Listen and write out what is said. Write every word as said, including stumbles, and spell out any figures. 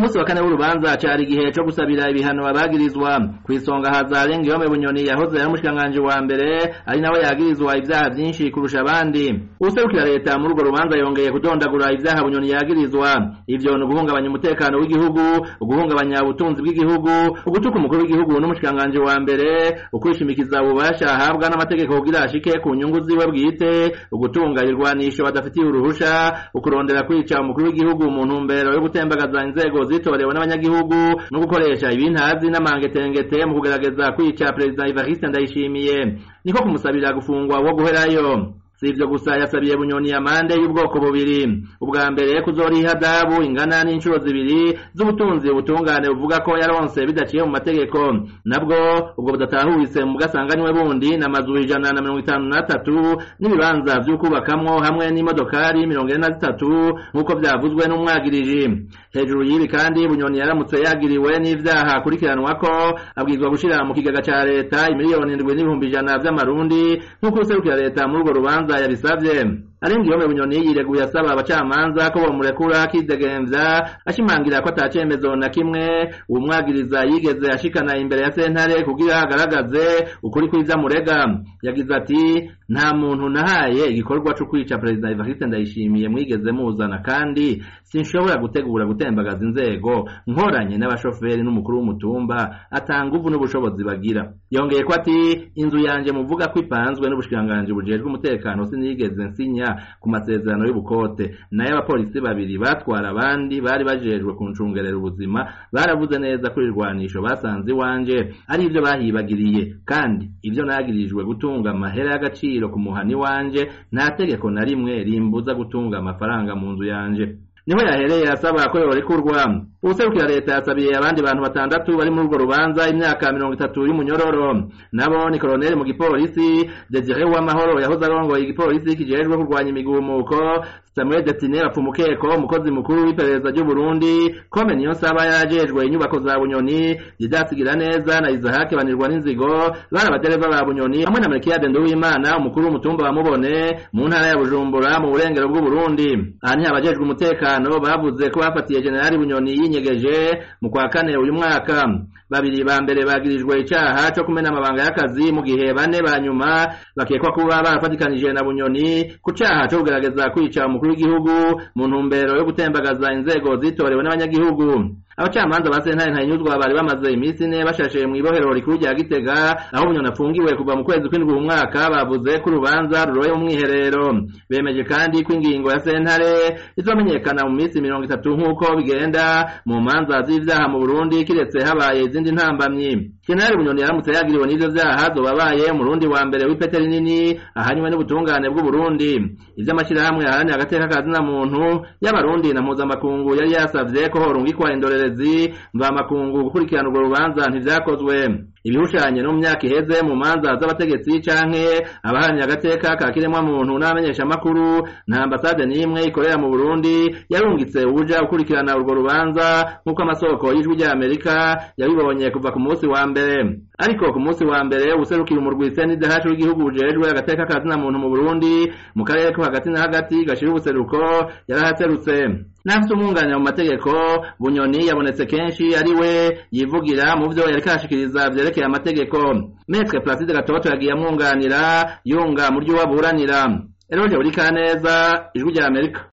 munsi wa kane w'urubanza cari igihe co gusabira ibihano abagirizwa kw'isonga haza Arengiyome Bunyoni yahoze ari umushikanganje wa mbere ari nawe yagirizwa ivyaha vyinshi kurusha abandi. Userukira leta muri urwo rubanza yongeye kudondagura ivyaha Bunyoni yagirizwa, ivyo ni uguhungabanya umutekano w'igihugu, uguhungabanya ubutunzi bw'igihugu, ugutuka umukuru w'igihugu n'umushikanganje wa mbere, ukwishimikiza ububasha ahabwa n'amategeko kugira ashike ku nyungu ziwe bwite, ugutunga irwanisho badafitiye uruhusha, ukurondera kwica umukuru w'igihugu mu ntumbero yo gutembagaza inzego zitorewe n'abanyagihugu no gukoresha ibintazi n'amangetengete mu kugerageza kwica Perezida Evariste Ndayishimiye, niko kumusabira gufungwa wo guherayo. Si ivyo gusa yasabiye Bunyoni amande y'ubwoko bubiri, ubwa mbere kuzoriha adabu ingana n'incuro zibiri z'ubutunzi ubutungane buvuga ko yaronse bidaciye mu mategeko, nabwo ubwo budatahuritse mu bwasanganywe bundi n'amazu ijana na mirongo itanu n'atatu n'ibibanza vy'ukubakamwo hamwe n'imodokari mirongo ine na zitatu nk'uko vyavuzwe n'umwagiriji. Hejuru y'ibi kandi Bunyoni yaramutse yagiriwe n'ivyaha akurikiranwako abwirizwa gushira mu kigega ca leta imiliyoni indwi n'ibihumbi ijana vy'amarundi nk'uko userukira leta muri urwo rubanza yabisavye. Arengiyome Bunyoni yireguye asaba abacamanza ko bomurekura akidegemvya, ashimangira ko atacemezo na kimwe umwagiriza yigeze ashikana imbere ya sentare kugira agaragaze ukuri kw'ivyo amurega. Yagize ati nta muntu nahaye igikorwa co kwica Perezida Evariste Ndayishimiye mwigeze muzana, kandi sinshobora gutegura gutembagaza inzego nkoranye n'abashoferi n'umukuru w'umutumba atanga uvu n'ubushobozi bagira. Yongeye ko ati inzu yanje muvuga ko ipanzwe n'ubushikanganje bujejwe umutekano sinigeze nsinya ku masezerano y'ubukote, nayo abapolisi babiri batwara abandi bari bajejwe kuncungerera ubuzima baravuze neza ko irwanisho basanze iwanje ari ivyo bahibagiriye, kandi ivyo nagirijwe gutunga amahera y'agaciro ku muhani wanje nta tegeko na rimwe rimbuza gutunga amafaranga mu nzu yanje. Niho yahereye asaba ko yorekurwa. Userukira leta yasabiye abandi bantu batandatu bari muri urwo rubanza imyaka mirongo itatu y'umunyororo, nabo ni koloneli mu gipolisi Desire Uwamahoro yahoze arongoye igipolisi kijejwe kurwanya imigumuko, Samuel Destine Bapfumukeko umukozi mukuru w'iperereza ry'u Burundi, Kome Niyonsaba yarajejwe inyubako za Bunyoni, Didasigira neza na Isaac Banirwa n'inzigo bari abadereva ba Bunyoni, hamwe na Melchiade Nduwimana umukuru w'umutumba wa Mubone mu ntara ya Bujumbura mu burengero bw'u Burundi. Ani abajejwe umutekano bavuze ko bafatiye Generali Bunyoni yinyegeje mu kwa kane uyu mwaka. Babiri ba mbere bagirijwe icaha co kumena amabanga y'akazi, mu gihe bane ba nyuma bakekwa kuba barafatikanije na Bunyoni ku caha co kugerageza kwica umukuru w'igihugu mu ntumbero yo gutembagaza inzego zitorewe n'abanyagihugu. Abacamanza ba sentare Ntahinyuzwa bari bamaze imisi ine bashashe mw'ibohero rikuru rya Gitega aho Bunyoni afungiwe kuva mu kwezi kw'indwi mu mwaka. Bavuze ko urubanza ruroye mu mwiherero. Bemeje kandi ko ingingo ya sentare izomenyekana mu misi mirongo itatu nk'uko bigenda mu manza z'ivyaha mu Burundi kiretse habaye izindi ntambamyi. Generali Bunyoni yaramutse yagiriwe n'ivyo vyaha zobabaye umurundi wa mbere w'ipete rinini ahanywe n'ubutungane bw'u Burundi. Ivy'amashirahamwe aharanira agateka ka zina muntu y'abarundi na mpuzamakungu yari yasavye ko horungikwa indorerezi mvamakungu gukurikirana urwo rubanza ntivyakozwe. Ibihushanye no mu myaka iheze mu manza z'abategetsi canke abaharanira agateka ka kiremwa muntu n'abamenyesha makuru, nta ambasade n'imwe ikorera mu Burundi yarungitse uja gukurikirana urwo rubanza nk'uko amasoko y'ijwi rya Amerika yabibonye kuva ku munsi wa mbere. Ariko ku munsi wa mbere userukira umurwi C N D H w'igihugu ujejwe agateka ka zina muntu mu Burundi mu karere ko hagati na hagati gashira ubuseruko yarahaserutse. Nafise umwunganira mu mategeko, Bunyoni yabonetse kenshi ari we yivugira mu vyo yariko arashikiriza vyerekeye amategeko. Maître Placide Gatoto yagiye amwunganira yunga mu ryo waburanira. Eroje Burikaneza, Ijwi rya Amerika.